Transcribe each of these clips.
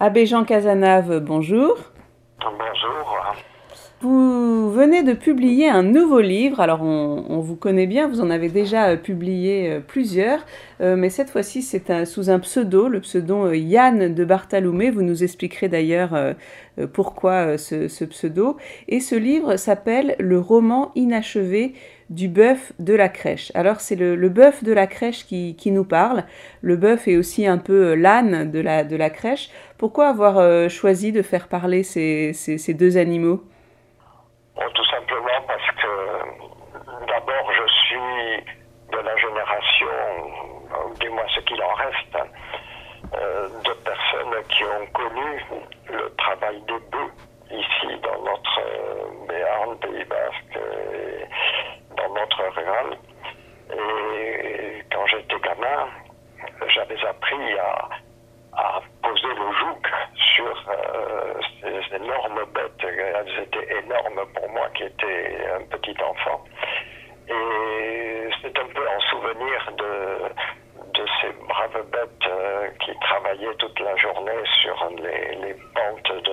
Abbé Jean Cazenave, bonjour. Bonjour. Vous venez de publier un nouveau livre. Alors on vous connaît bien, vous en avez déjà publié plusieurs, mais cette fois-ci c'est sous un pseudo, le pseudo Yann de Barthaloumé. Vous nous expliquerez d'ailleurs pourquoi ce pseudo. Et ce livre s'appelle Le roman inachevé du bœuf de la crèche. Alors c'est le bœuf de la crèche qui nous parle. Le bœuf est aussi un peu l'âne de la crèche. Pourquoi avoir choisi de faire parler ces deux animaux? Bon, tout simplement parce que d'abord je suis de la génération, du moins ce qu'il en reste, de personnes qui ont connu le travail des bœufs ici dans notre Béarn, Pays Basque, et dans notre rural. Et quand j'étais gamin, j'avais appris à poser le joug sur ces énormes bêtes. Elles étaient énormes pour moi qui étais un petit enfant. Et c'est un peu en souvenir de ces braves bêtes qui travaillaient toute la journée sur les pentes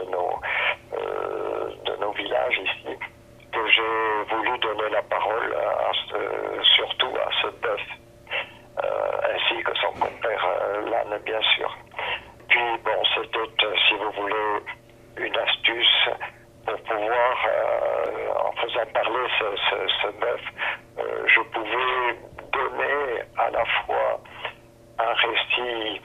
de nos villages ici, que j'ai voulu donner la parole surtout à ce bœuf, ainsi que son compère l'âne, bien sûr. Puis bon, c'était, si vous voulez, une astuce pour pouvoir, en faisant parler ce bœuf, je pouvais donner à la fois un récit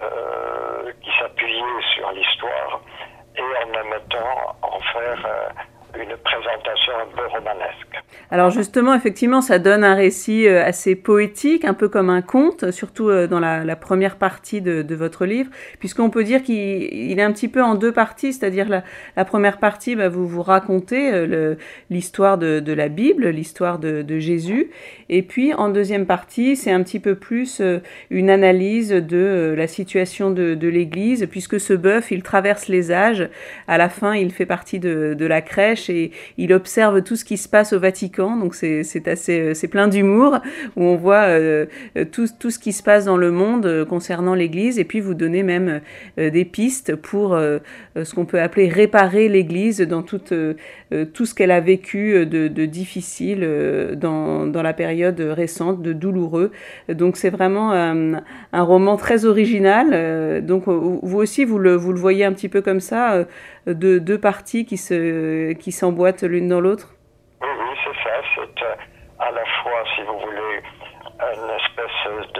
qui s'appuyait sur l'histoire et en même temps en faire une présentation un peu romanesque. Alors justement, effectivement, ça donne un récit assez poétique, un peu comme un conte, surtout dans la première partie de votre livre, puisqu'on peut dire qu'il est un petit peu en deux parties, c'est-à-dire la première partie, vous vous racontez l'histoire de la Bible, l'histoire de Jésus, et puis en deuxième partie, c'est un petit peu plus une analyse de la situation de l'Église, puisque ce bœuf, il traverse les âges, à la fin, il fait partie de la crèche et il observe tout ce qui se passe au Vatican. Donc c'est plein d'humour où on voit tout ce qui se passe dans le monde concernant l'Église, et puis vous donnez même des pistes pour ce qu'on peut appeler réparer l'Église dans tout ce qu'elle a vécu de difficile dans la période récente, de douloureux. Donc c'est vraiment un roman très original. Donc vous aussi vous le voyez un petit peu comme ça, deux parties qui s'emboîtent l'une dans l'autre. Oui, c'est ça. C'est à la fois, si vous voulez, une espèce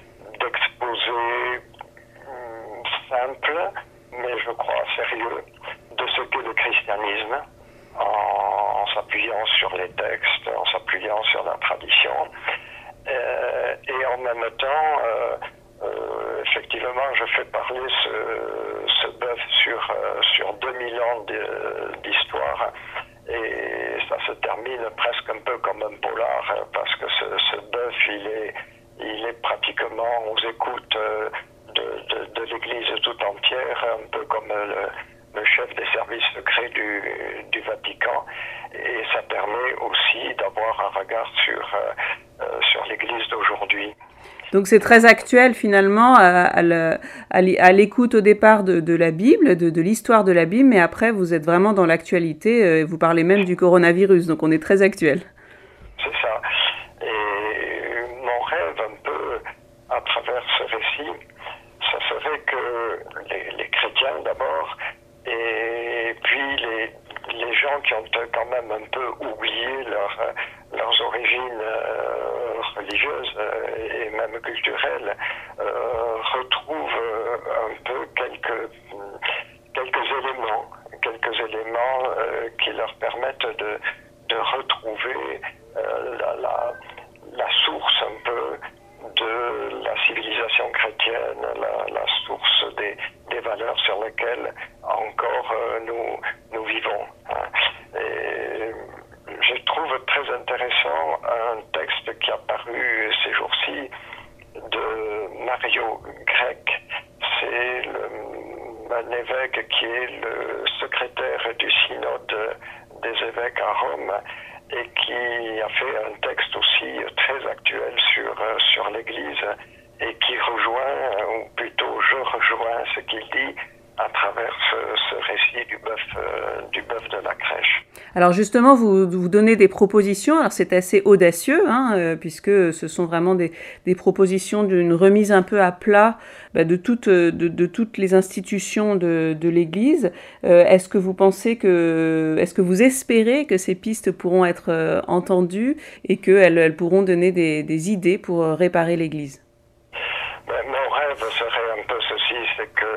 d'exposé simple, mais je crois sérieux, de ce qu'est le christianisme, en s'appuyant sur les textes, en s'appuyant sur la tradition. Et en même temps, effectivement, je fais parler ce bœuf sur 2000 ans d'histoire. Et ça se termine presque un peu comme un polar, parce que ce bœuf, il est pratiquement aux écoutes de l'Église tout entière, un peu comme le chef des services secrets du Vatican. Et ça permet aussi d'avoir un regard sur l'Église d'aujourd'hui. Donc c'est très actuel finalement à l'écoute au départ de la Bible, de l'histoire de la Bible, mais après vous êtes vraiment dans l'actualité, vous parlez même du coronavirus, donc on est très actuel. C'est ça. Et mon rêve un peu à travers ce récit, ça serait que les chrétiens d'abord, et puis les gens qui ont quand même un peu oublié leurs origines religieuses et même culturelles, retrouvent un peu quelques éléments qui leur permettent de retrouver la source un peu de la civilisation chrétienne, la source des valeurs sur lesquelles encore nous vivons. Et je trouve très intéressant un texte qui a paru ces jours-ci de Mario Grec. C'est un évêque qui est le secrétaire du synode des évêques à Rome et qui a fait un texte aussi très actuel sur l'Église et qui rejoint, ou plutôt je rejoins ce qu'il dit à travers ce récit du bœuf de la crèche. Alors justement, vous donnez des propositions. Alors c'est assez audacieux, puisque ce sont vraiment des propositions d'une remise un peu à plat de toutes les institutions de l'Église. Est-ce que vous espérez que ces pistes pourront être entendues et qu'elles pourront donner des idées pour réparer l'Église? Mon rêve serait un peu ceci, c'est que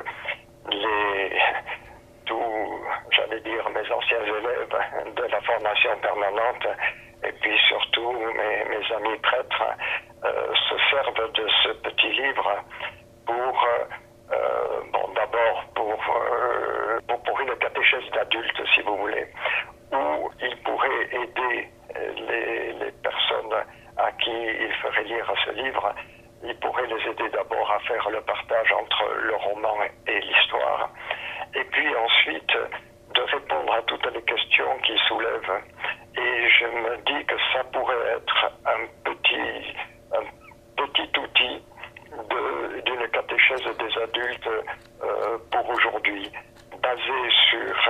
j'allais dire, mes anciens élèves de la formation permanente, et puis surtout mes amis prêtres, se servent de ce petit livre d'abord pour une catéchèse d'adultes, si vous voulez, où ils pourraient aider les personnes à qui il ferait lire ce livre. Il pourrait les aider d'abord à faire le partage entre le roman et l'histoire, et puis ensuite de répondre à toutes les questions qu'ils soulèvent. Et je me dis que ça pourrait être un petit outil d'une catéchèse des adultes pour aujourd'hui, basée sur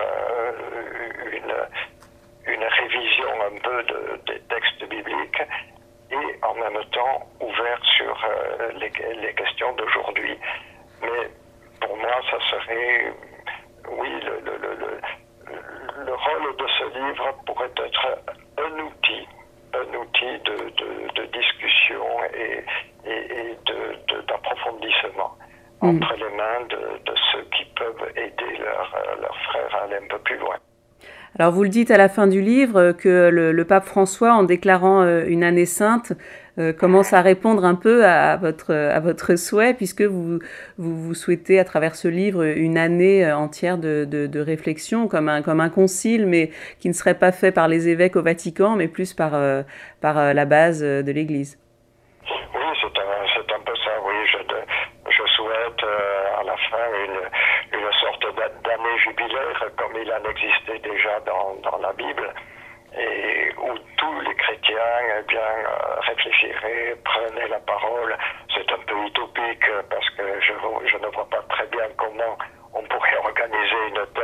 une révision un peu des textes bibliques, et en même temps ouvert sur les questions d'aujourd'hui. Mais pour moi, ça serait, oui, le rôle de ce livre pourrait être un outil de discussion et d'approfondissement entre les mains de ceux qui peuvent aider leurs frères à aller un peu plus loin. Alors vous le dites à la fin du livre que le pape François, en déclarant une année sainte, commence à répondre un peu à votre souhait, puisque vous souhaitez à travers ce livre une année entière de réflexion, comme un concile, mais qui ne serait pas fait par les évêques au Vatican, mais plus par la base de l'Église. Oui, c'est un peu ça, oui. Je souhaite à la fin une sorte d'année jubilaire, comme il en existait déjà dans la Bible, et où tous les chrétiens réfléchiraient, prenaient la parole. C'est un peu utopique parce que je ne vois pas très bien comment on pourrait organiser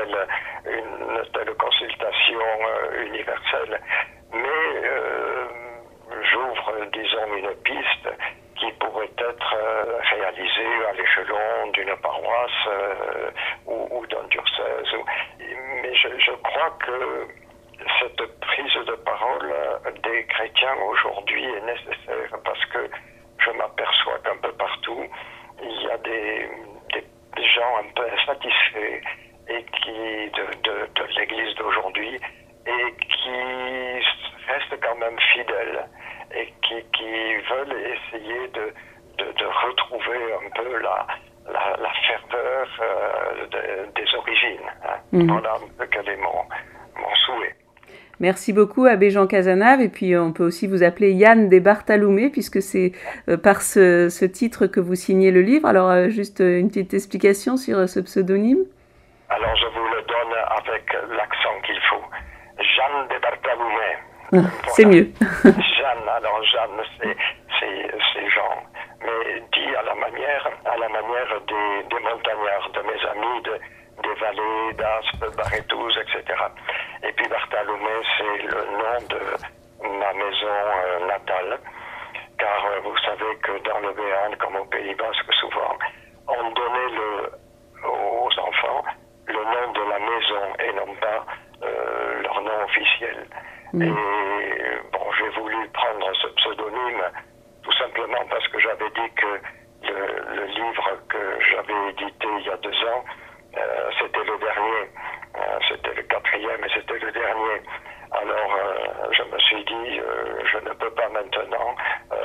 une telle consultation universelle, mais j'ouvre, disons, une piste qui pourrait être réalisée à l'échelon d'une paroisse ou d'un diocèse. Mais je crois que cette prise de parole des chrétiens aujourd'hui est nécessaire, parce que je m'aperçois qu'un peu partout, il y a des gens un peu insatisfaits et de l'Église d'aujourd'hui, et qui restent quand même fidèles et qui veulent essayer de retrouver un peu la ferveur des origines. Voilà un peu quel est mon souhait. Merci beaucoup, Abbé Jean Cazenave. Et puis, on peut aussi vous appeler Yann de Bartaloumé, puisque c'est par ce titre que vous signez le livre. Alors, juste une petite explication sur ce pseudonyme. Alors, je vous le donne avec l'accent qu'il faut. Jeanne de Bartaloumé. Voilà. C'est mieux. Jeanne, alors Jeanne, c'est Jean. Mais dit à la manière des montagnards, de mes amis, des vallées, d'Aspes, Barrétouz, etc. Et puis Bartaloumé, c'est le nom de ma maison natale, car vous savez que dans le Béarn, comme au Pays Basque souvent, on donnait aux enfants le nom de la maison et non pas leur nom officiel. Et bon, j'ai voulu prendre ce pseudonyme tout simplement parce que j'avais dit que le livre que j'avais édité il y a 2 ans, c'était le dernier, c'était le 4e et c'était le dernier. Alors je me suis dit, je ne peux pas maintenant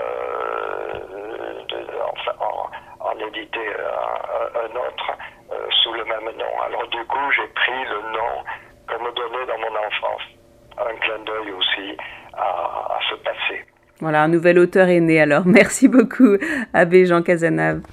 en éditer un autre sous le même nom. Alors du coup, j'ai pris le nom qu'on me donnait dans mon enfance. Un clin d'œil aussi à ce passé. Voilà, un nouvel auteur est né alors. Merci beaucoup, Abbé Jean Cazenave.